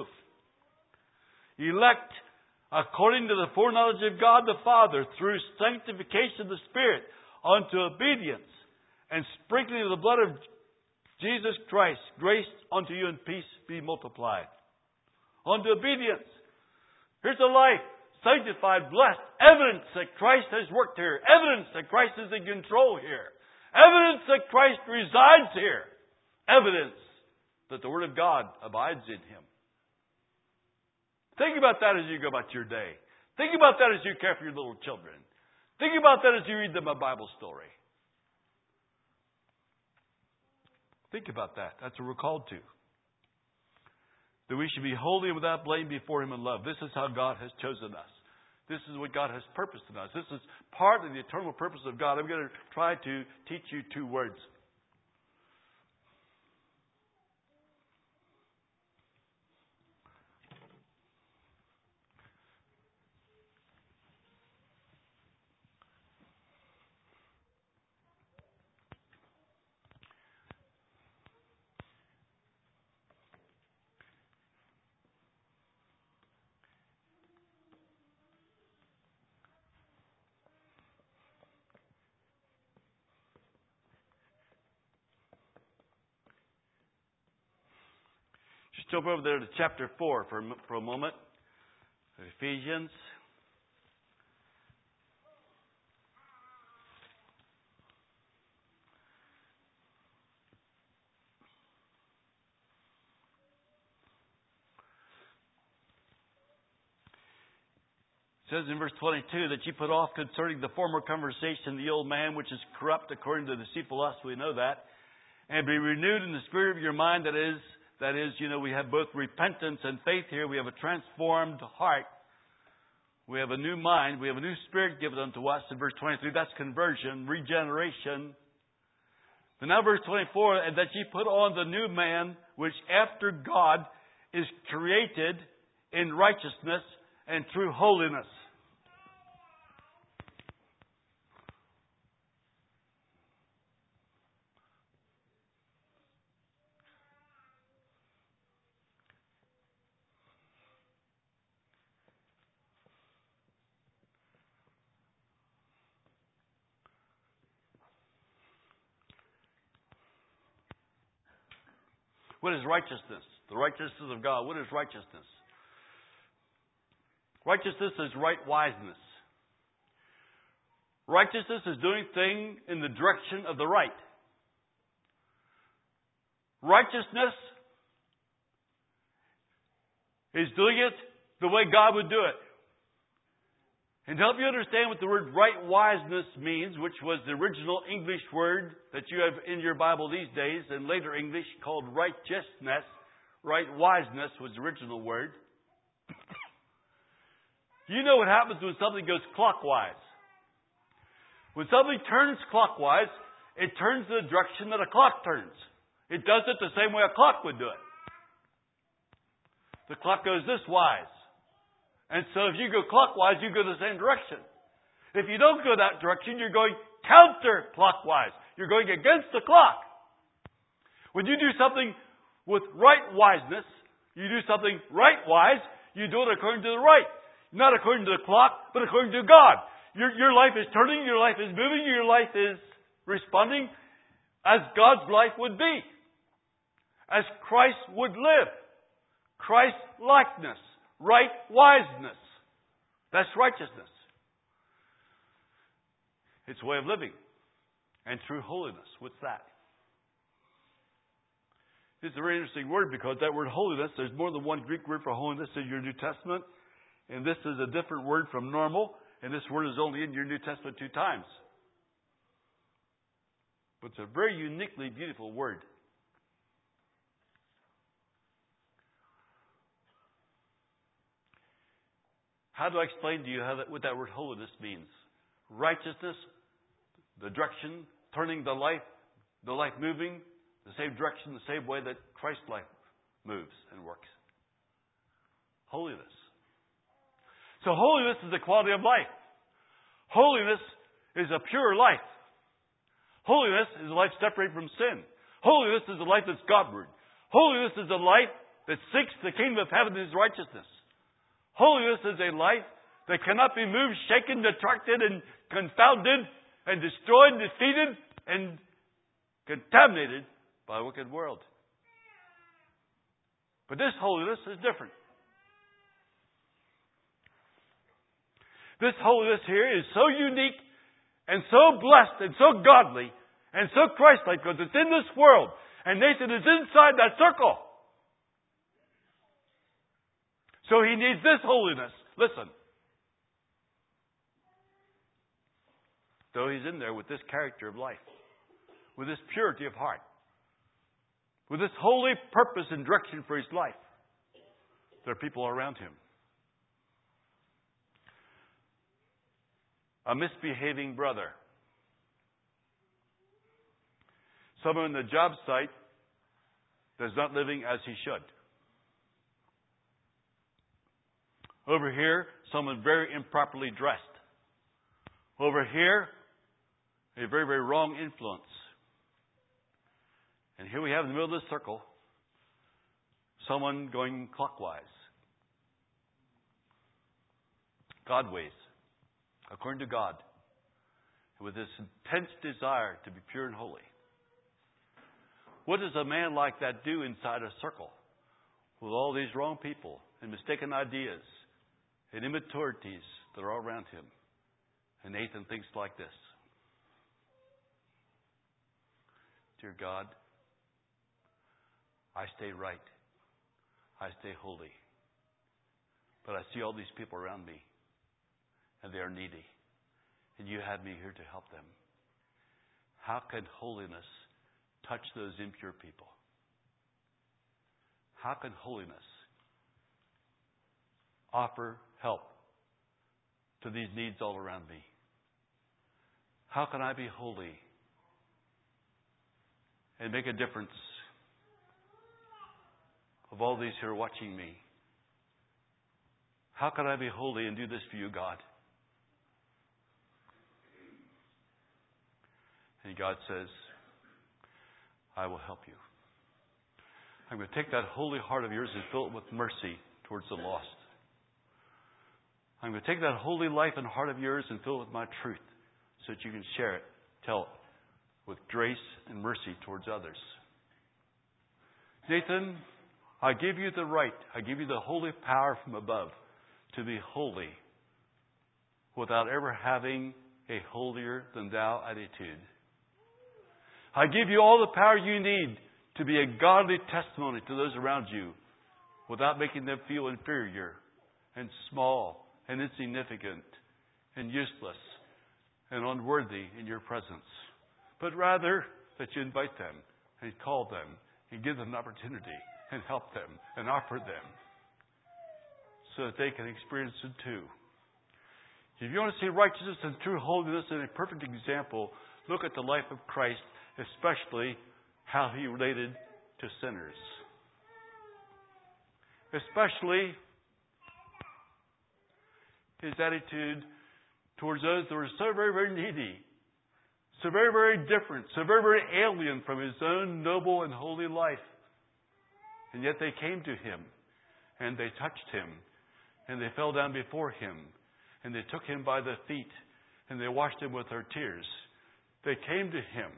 Elect according to the foreknowledge of God the Father through sanctification of the Spirit unto obedience and sprinkling of the blood of Jesus Christ, grace unto you and peace be multiplied. Unto obedience. Here's a life sanctified, blessed. Evidence that Christ has worked here. Evidence that Christ is in control here. Evidence that Christ resides here. Evidence that the Word of God abides in Him. Think about that as you go about your day. Think about that as you care for your little children. Think about that as you read them a Bible story. Think about that. That's what we're called to. That we should be holy and without blame before Him in love. This is how God has chosen us. This is what God has purposed in us. This is part of the eternal purpose of God. I'm going to try to teach you two words. Just jump over there to chapter four for, for a moment. Ephesians. It says in verse twenty-two that you put off concerning the former conversation the old man which is corrupt according to the deceitful lust. We know that. And be renewed in the spirit of your mind. That is, that is, you know, we have both repentance and faith here. We have a transformed heart. We have a new mind. We have a new spirit given unto us. In verse twenty-three, that's conversion, regeneration. But now verse twenty-four, and that ye put on the new man, which after God is created in righteousness and true holiness. What is righteousness? The righteousness of God. What is righteousness? Righteousness is right wiseness. Righteousness is doing things in the direction of the right. Righteousness is doing it the way God would do it. And to help you understand what the word right wiseness means, which was the original English word that you have in your Bible these days, and later English called righteousness, right wiseness was the original word. You know what happens when something goes clockwise. When something turns clockwise, it turns in the direction that a clock turns. It does it the same way a clock would do it. The clock goes this wise. And so if you go clockwise, you go the same direction. If you don't go that direction, you're going counterclockwise. You're going against the clock. When you do something with right wiseness, you do something right wise, you do it according to the right. Not according to the clock, but according to God. Your, your life is turning, your life is moving, your life is responding as God's life would be. As Christ would live. Christ likeness. Right wiseness. That's righteousness. It's a way of living. And true holiness. What's that? It's a very interesting word because that word holiness, there's more than one Greek word for holiness in your New Testament. And this is a different word from normal. And this word is only in your New Testament two times. But it's a very uniquely beautiful word. How do I explain to you how that, what that word holiness means? Righteousness, the direction, turning the life, the life moving, the same direction, the same way that Christ's life moves and works. Holiness. So holiness is the quality of life. Holiness is a pure life. Holiness is a life separated from sin. Holiness is a life that's Godward. Holiness is a life that seeks the kingdom of heaven and His righteousness. Holiness is a life that cannot be moved, shaken, detracted, and confounded, and destroyed, defeated, and contaminated by a wicked world. But this holiness is different. This holiness here is so unique and so blessed and so godly and so Christ-like because it's in this world. And Nathan is inside that circle. So he needs this holiness. Listen. Though he's in there with this character of life, with this purity of heart, with this holy purpose and direction for his life, there are people around him. A misbehaving brother. Someone on the job site that's not living as he should. Over here, someone very improperly dressed. Over here, a very, very wrong influence. And here we have in the middle of this circle, someone going clockwise. God ways, according to God, with this intense desire to be pure and holy. What does a man like that do inside a circle with all these wrong people and mistaken ideas and immaturities that are all around him? And Nathan thinks like this. Dear God, I stay right. I stay holy. But I see all these people around me, and they are needy. And you have me here to help them. How can holiness touch those impure people? How can holiness offer help to these needs all around me? How can I be holy and make a difference of all these who are watching me? How can I be holy and do this for you, God? And God says, I will help you. I'm going to take that holy heart of yours and fill it with mercy towards the lost. I'm going to take that holy life and heart of yours and fill it with my truth so that you can share it, tell it with grace and mercy towards others. Nathan, I give you the right, I give you the holy power from above to be holy without ever having a holier than thou attitude. I give you all the power you need to be a godly testimony to those around you without making them feel inferior and small and insignificant and useless and unworthy in your presence. But rather that you invite them and call them and give them an opportunity and help them and offer them so that they can experience it too. If you want to see righteousness and true holiness in a perfect example, look at the life of Christ, especially how He related to sinners. Especially His attitude towards those that were so very, very needy, so very, very different, so very, very alien from His own noble and holy life. And yet they came to Him, and they touched Him, and they fell down before Him, and they took Him by the feet, and they washed Him with their tears. They came to Him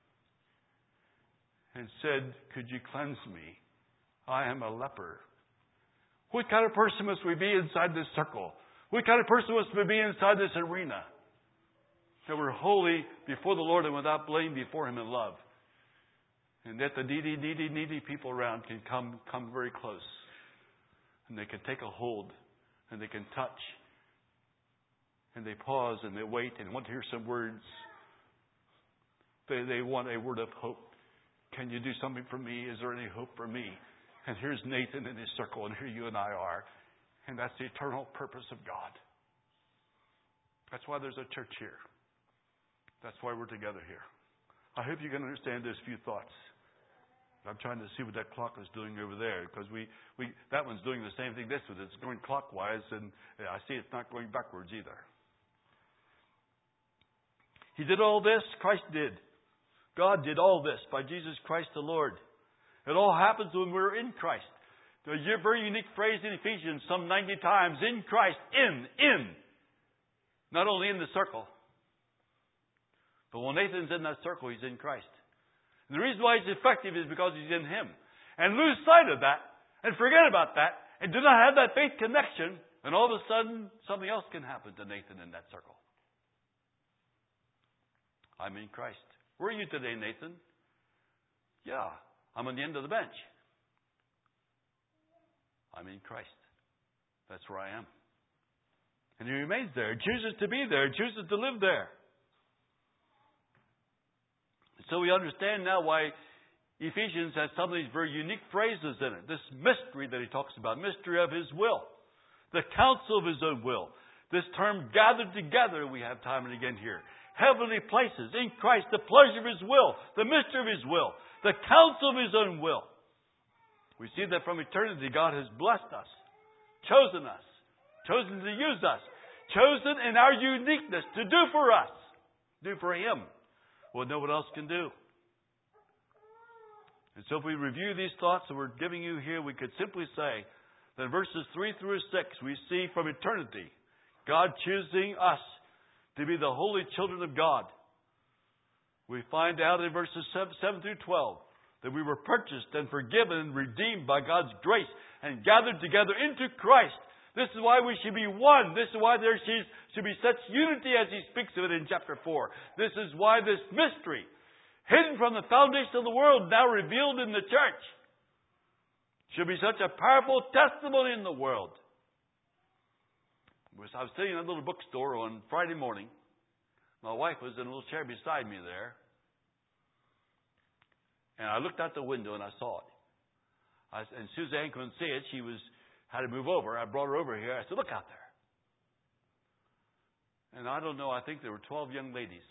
and said, "Could you cleanse me? I am a leper." What kind of person must we be inside this circle? What kind of person must we be inside this arena? That we're holy before the Lord and without blame before Him in love. And that the needy, needy, needy people around can come, come very close. And they can take a hold. And they can touch. And they pause and they wait and want to hear some words. They, they want a word of hope. Can you do something for me? Is there any hope for me? And here's Nathan in his circle, and here you and I are. And that's the eternal purpose of God. That's why there's a church here. That's why we're together here. I hope you can understand those few thoughts. I'm trying to see what that clock is doing over there, because we, we that one's doing the same thing this one. It's going clockwise, and I see it's not going backwards either. He did all this. Christ did. God did all this by Jesus Christ the Lord. It all happens when we're in Christ. There's a very unique phrase in Ephesians, some ninety times, in Christ, in, in. Not only in the circle, but when Nathan's in that circle, he's in Christ. And the reason why he's effective is because he's in Him. And lose sight of that, and forget about that, and do not have that faith connection, and all of a sudden, something else can happen to Nathan in that circle. I'm in Christ. Where are you today, Nathan? Yeah, I'm on the end of the bench. I'm in Christ. That's where I am. And he remains there, chooses to be there, chooses to live there. So we understand now why Ephesians has some of these very unique phrases in it. This mystery that he talks about, mystery of His will, the counsel of His own will. This term gathered together we have time and again here. Heavenly places in Christ, the pleasure of His will, the mystery of His will, the counsel of His own will. We see that from eternity God has blessed us, chosen us, chosen to use us, chosen in our uniqueness to do for us, do for Him what no one else can do. And so if we review these thoughts that we're giving you here, we could simply say that in verses three through six, we see from eternity God choosing us to be the holy children of God. We find out in verses seven through twelve that we were purchased and forgiven and redeemed by God's grace and gathered together into Christ. This is why we should be one. This is why there should be such unity as he speaks of it in chapter four. This is why this mystery, hidden from the foundation of the world, now revealed in the church, should be such a powerful testimony in the world. I was sitting in a little bookstore on Friday morning. My wife was in a little chair beside me there. And I looked out the window and I saw it. I, and Suzanne couldn't see it. She was had to move over. I brought her over here. I said, "Look out there." And I don't know, I think there were twelve young ladies.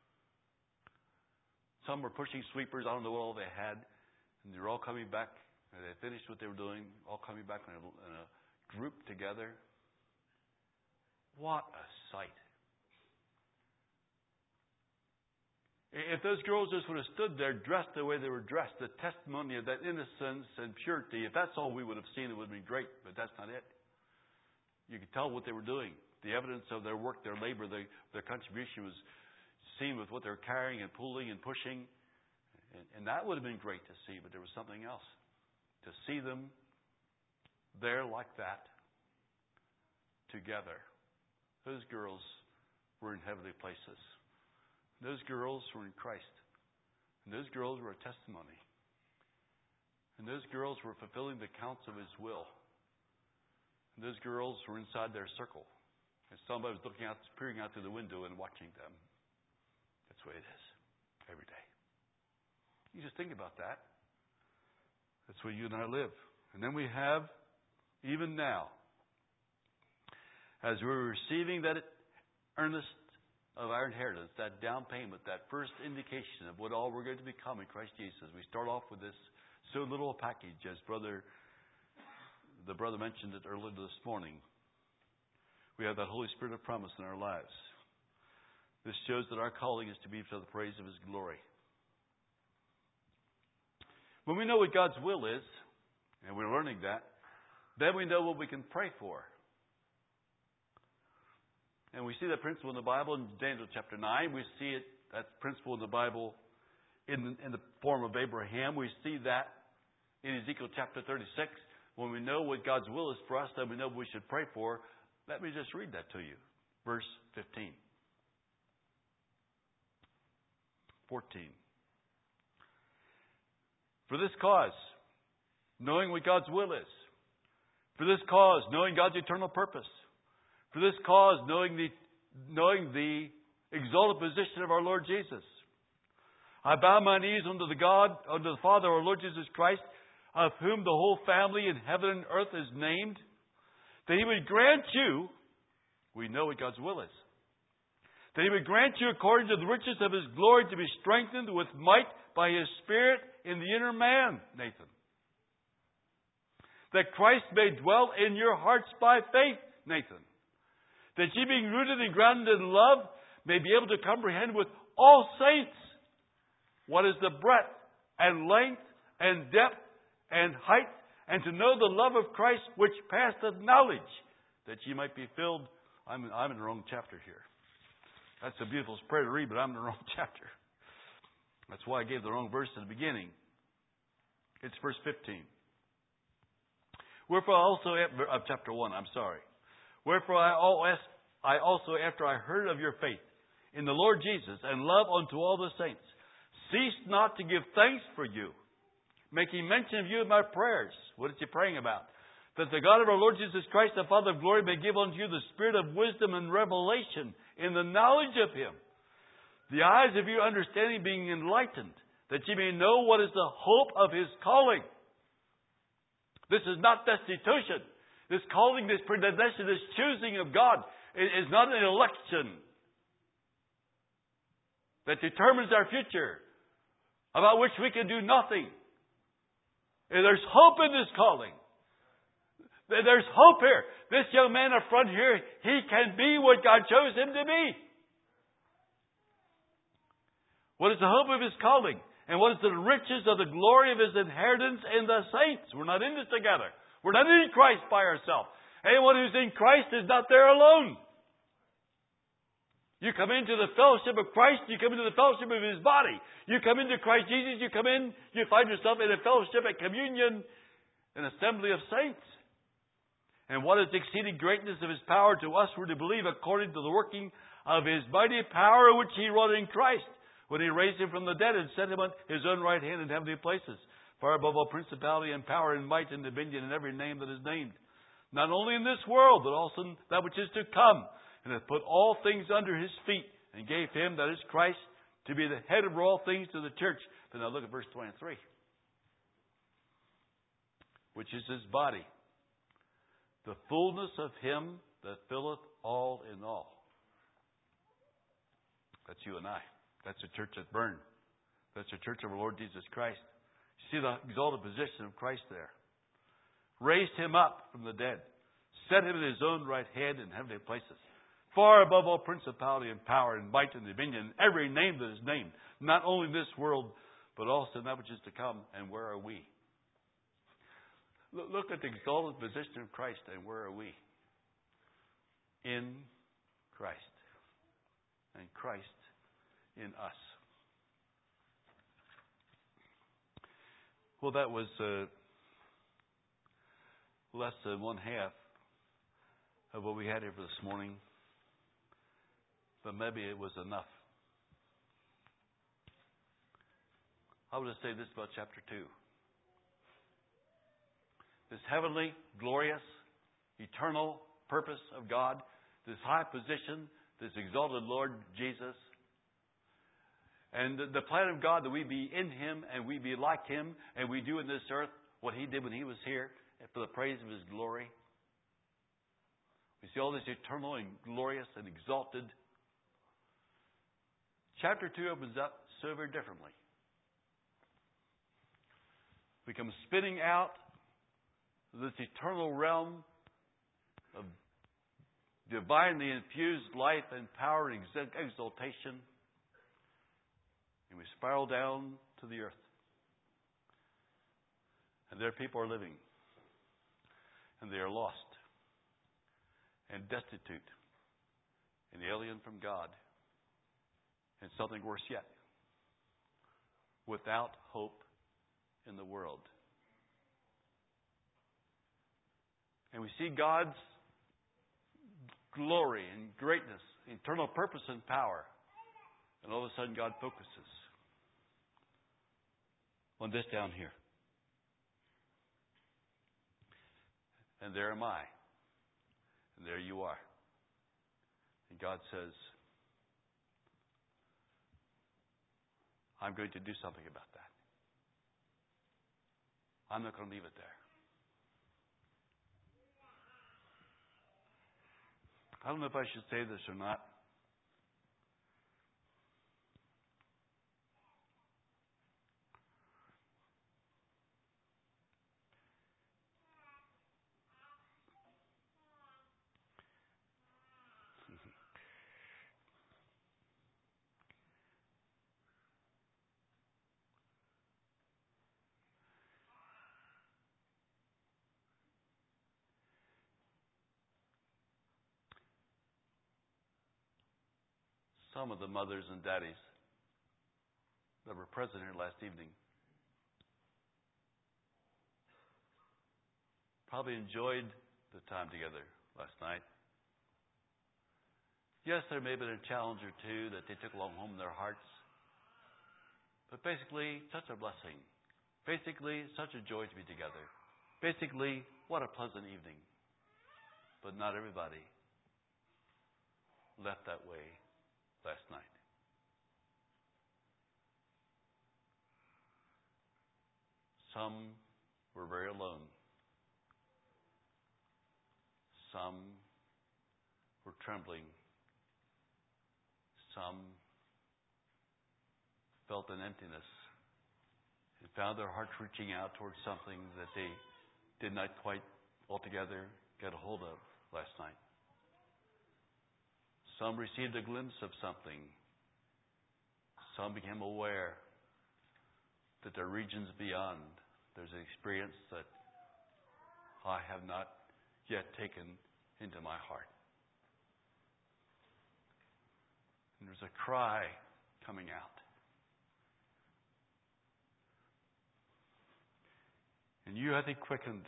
Some were pushing sweepers. I don't know what all they had. And they were all coming back. And they finished what they were doing, all coming back in a, in a group together. What a sight. If those girls just would have stood there dressed the way they were dressed, the testimony of that innocence and purity, if that's all we would have seen, it would have been great. But that's not it. You could tell what they were doing. The evidence of their work, their labor, their, their contribution was seen with what they were carrying and pulling and pushing. And, and that would have been great to see, but there was something else. To see them there like that, together. Those girls were in heavenly places. Those girls were in Christ. And those girls were a testimony. And those girls were fulfilling the counts of His will. And those girls were inside their circle. And somebody was looking out, peering out through the window and watching them. That's the way it is. Every day. You just think about that. That's where you and I live. And then we have, even now, as we're receiving that earnest of our inheritance, that down payment, that first indication of what all we're going to become in Christ Jesus, we start off with this so little package, as brother, the brother mentioned it earlier this morning. We have that Holy Spirit of promise in our lives. This shows that our calling is to be for the praise of His glory. When we know what God's will is, and we're learning that, then we know what we can pray for. And we see that principle in the Bible in Daniel chapter nine. We see it, that principle in the Bible in, in the form of Abraham. We see that in Ezekiel chapter thirty-six. When we know what God's will is for us, then we know what we should pray for. Let me just read that to you. Verse fifteen. fourteen. For this cause, knowing what God's will is. For this cause, knowing God's eternal purpose. For this cause, knowing the, knowing the exalted position of our Lord Jesus. I bow my knees unto the God, unto the Father, our Lord Jesus Christ, of whom the whole family in heaven and earth is named, that He would grant you, we know what God's will is, that He would grant you according to the riches of His glory to be strengthened with might by His Spirit in the inner man, Nathan. That Christ may dwell in your hearts by faith, Nathan. That ye being rooted and grounded in love may be able to comprehend with all saints what is the breadth and length and depth and height, and to know the love of Christ which passeth knowledge, that ye might be filled. I'm, I'm in the wrong chapter here. That's a beautiful prayer to read, but I'm in the wrong chapter. That's why I gave the wrong verse at the beginning. It's verse fifteen. Wherefore also, of chapter one, I'm sorry. Wherefore I also, after I heard of your faith in the Lord Jesus and love unto all the saints, ceased not to give thanks for you, making mention of you in my prayers. What is he praying about? That the God of our Lord Jesus Christ, the Father of glory, may give unto you the spirit of wisdom and revelation in the knowledge of Him. The eyes of your understanding being enlightened, that ye may know what is the hope of His calling. This is not destitution. This calling, this predestination, this choosing of God is not an election that determines our future, about which we can do nothing. There's hope in this calling. There's hope here. This young man up front here, he can be what God chose him to be. What is the hope of his calling? And what is the riches of the glory of His inheritance in the saints? We're not in this together. We're not in Christ by ourselves. Anyone who's in Christ is not there alone. You come into the fellowship of Christ, you come into the fellowship of His body. You come into Christ Jesus, you come in, you find yourself in a fellowship, a communion, an assembly of saints. And what is the exceeding greatness of His power to us who are to believe according to the working of His mighty power which He wrought in Christ, when He raised Him from the dead and set Him on His own right hand in heavenly places, far above all principality and power and might and dominion and every name that is named, not only in this world, but also in that which is to come, and hath put all things under His feet, and gave Him, that is Christ, to be the head of all things to the church. But now look at verse twenty-three, which is His body, the fullness of Him that filleth all in all. That's you and I. That's the church at Bern. That's the church of our Lord Jesus Christ. You see the exalted position of Christ there. Raised Him up from the dead. Set Him in His own right hand in heavenly places. Far above all principality and power and might and dominion, every name that is named. Not only in this world, but also in that which is to come. And where are we? Look at the exalted position of Christ, and where are we? In Christ. And Christ in us. Well, that was uh, less than one half of what we had here for this morning, but maybe it was enough. I would just say this about chapter two. this heavenly, glorious, eternal purpose of God, this high position, this exalted Lord Jesus. And the, the plan of God that we be in Him and we be like Him and we do in this earth what He did when He was here for the praise of His glory. We see all this eternal and glorious and exalted. Chapter two opens up so very differently. We come spinning out of this eternal realm of divinely infused life and power and exaltation. And we spiral down to the earth. And there people are living. And they are lost. And destitute. And alien from God. And something worse yet. Without hope in the world. And we see God's glory and greatness, eternal purpose and power. And all of a sudden God focuses on this down here. And there am I. And there you are. And God says, I'm going to do something about that. I'm not going to leave it there. I don't know if I should say this or not. Some of the mothers and daddies that were present here last evening probably enjoyed the time together last night. Yes, there may have been a challenge or two that they took along home in their hearts. But basically, such a blessing. Basically, such a joy to be together. Basically, what a pleasant evening. But not everybody left that way last night. Some were very alone. Some were trembling. Some felt an emptiness and found their hearts reaching out towards something that they did not quite altogether get a hold of last night. Some received a glimpse of something. Some became aware that there are regions beyond. There's an experience that I have not yet taken into my heart. And there's a cry coming out. And you, I think, quickened.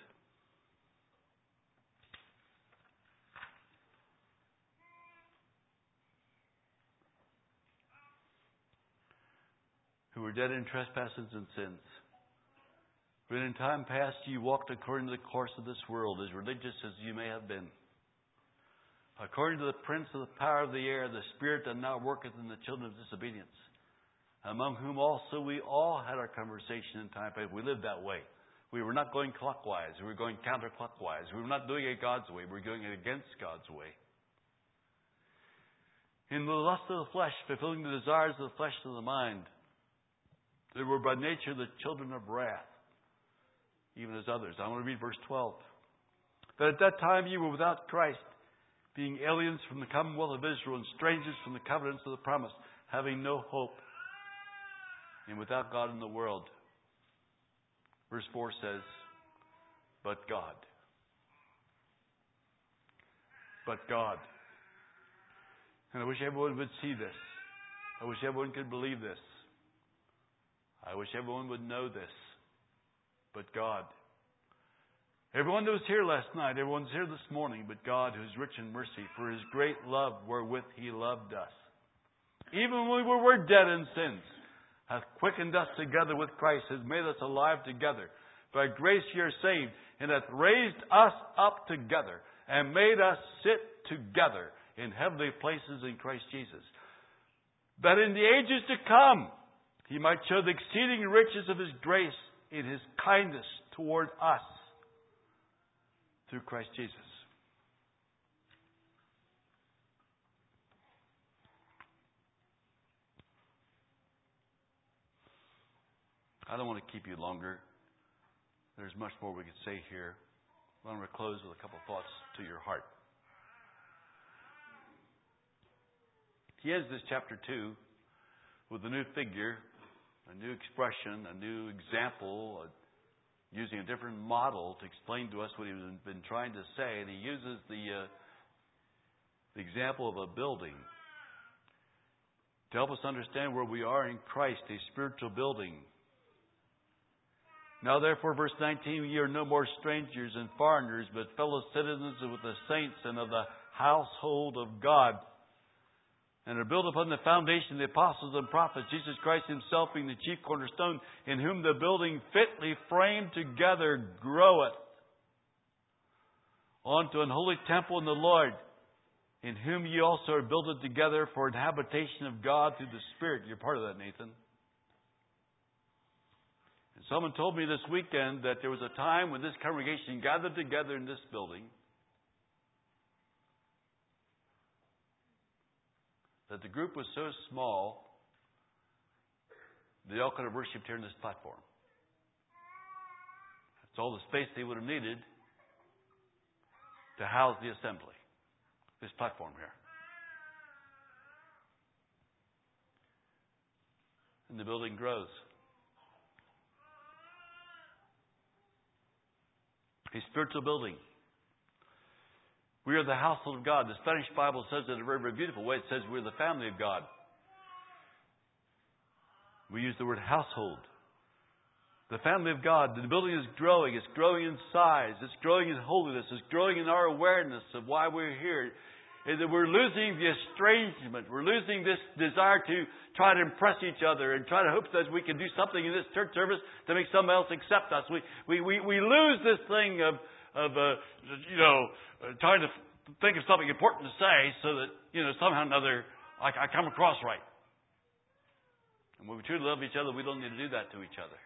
Who were dead in trespasses and sins. When in time past you walked according to the course of this world, as religious as you may have been. According to the prince of the power of the air, the spirit that now worketh in the children of disobedience, among whom also we all had our conversation in time past. We lived that way. We were not going clockwise. We were going counterclockwise. We were not doing it God's way. We were doing it against God's way. In the lust of the flesh, fulfilling the desires of the flesh and the mind. They were by nature the children of wrath, even as others. I want to read verse twelve. That at that time you were without Christ, being aliens from the commonwealth of Israel and strangers from the covenants of the promise, having no hope, and without God in the world. Verse four says, but God. But God. And I wish everyone would see this. I wish everyone could believe this. I wish everyone would know this. But God. Everyone that was here last night, everyone's here this morning, but God, who is rich in mercy, for His great love wherewith He loved us. Even when we were dead in sins, hath quickened us together with Christ, has made us alive together. By grace ye are saved, and hath raised us up together, and made us sit together in heavenly places in Christ Jesus, that in the ages to come He might show the exceeding riches of His grace in His kindness toward us through Christ Jesus. I don't want to keep you longer. There's much more we could say here. I want to close with a couple of thoughts to your heart. He ends this chapter two with a new figure, a new expression, a new example, using a different model to explain to us what he's been trying to say. And he uses the, uh, the example of a building to help us understand where we are in Christ, a spiritual building. Now therefore, verse nineteen, ye are no more strangers and foreigners, but fellow citizens with the saints and of the household of God, and are built upon the foundation of the apostles and prophets, Jesus Christ Himself being the chief cornerstone, in whom the building fitly framed together groweth unto an holy temple in the Lord, in whom ye also are builded together for an habitation of God through the Spirit. You're part of that, Nathan. And someone told me this weekend that there was a time when this congregation gathered together in this building, that the group was so small, they all could have worshipped here in this platform. That's all the space they would have needed to house the assembly. This platform here. And the building grows. A spiritual building. We are the household of God. The Spanish Bible says it in a very, very beautiful way. It says we're the family of God. We use the word household. The family of God. The building is growing. It's growing in size. It's growing in holiness. It's growing in our awareness of why we're here. And that we're losing the estrangement. We're losing this desire to try to impress each other and try to hope that we can do something in this church service to make someone else accept us. We we we, we lose this thing of of uh, you know uh, trying to think of something important to say so that you know somehow or another I, I come across right. And when we truly love each other, we don't need to do that to each other.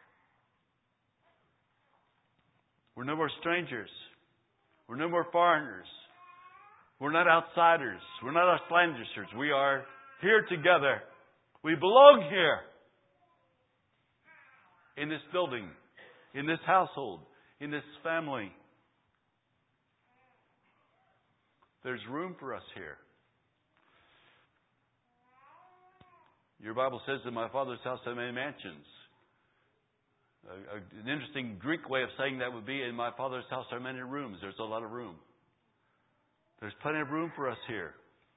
We're no more strangers. We're no more foreigners. We're not outsiders. We're not Auslanders. We are here together. We belong here. In this building. In this household. In this family. There's room for us here. Your Bible says, in my Father's house are many mansions. A, a, an interesting Greek way of saying that would be, in my Father's house are many rooms. There's a lot of room. There's plenty of room for us here.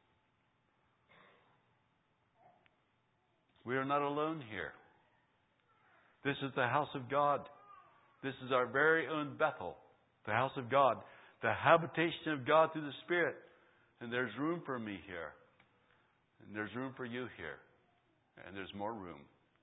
We are not alone here. This is the house of God. This is our very own Bethel, the house of God, the habitation of God through the Spirit. And there's room for me here. And there's room for you here. And there's more room.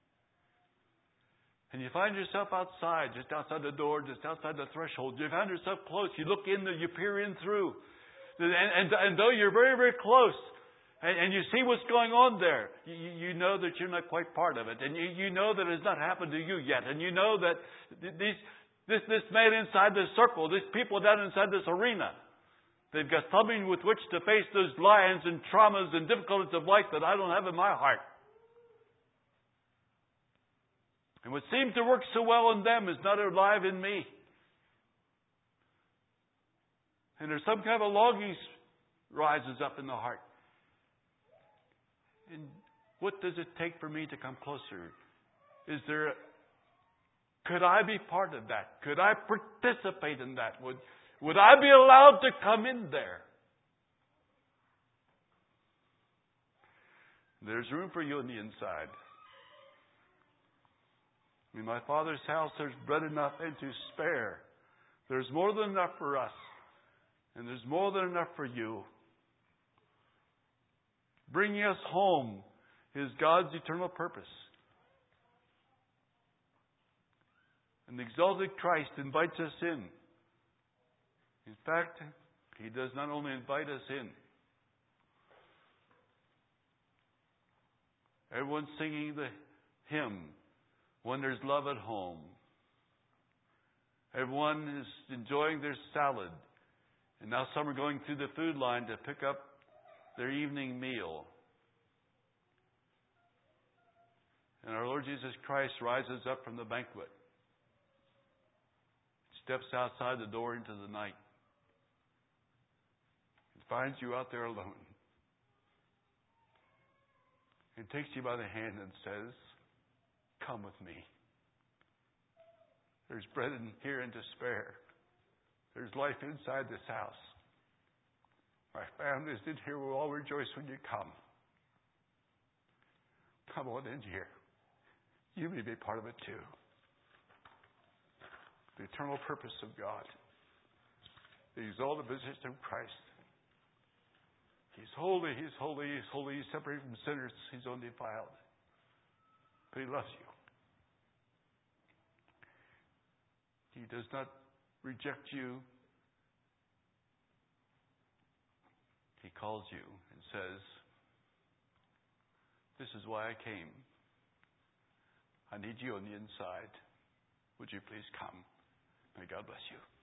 And you find yourself outside, just outside the door, just outside the threshold. You find yourself close. You look in there, you peer in through. And, and, and though you're very, very close, and, and you see what's going on there, you, you know that you're not quite part of it. And you, you know that it's not happened to you yet. And you know that these, this, this man inside this circle, these people down inside this arena, they've got something with which to face those lions and traumas and difficulties of life that I don't have in my heart. And what seems to work so well in them is not alive in me. And there's some kind of a longing rises up in the heart. And what does it take for me to come closer? Is there, a, could I be part of that? Could I participate in that? Would, would I be allowed to come in there? There's room for you on the inside. In my Father's house, there's bread enough and to spare. There's more than enough for us. And there's more than enough for you. Bringing us home is God's eternal purpose. And the exalted Christ invites us in In fact, He does not only invite us in. Everyone's singing the hymn, When There's Love at Home. Everyone is enjoying their salad. And now some are going through the food line to pick up their evening meal. And our Lord Jesus Christ rises up from the banquet, steps outside the door into the night, and finds you out there alone. And takes you by the hand and says, come with me. There's bread in here and to spare. There's life inside this house. My families in here will all rejoice when you come. Come on in here. You may be part of it too. The eternal purpose of God. The exalted position of Christ. He's holy, He's holy, He's holy. He's separated from sinners. He's undefiled. But He loves you. He does not reject you. He calls you and says, this is why I came. I need you on the inside. Would you please come? May God bless you.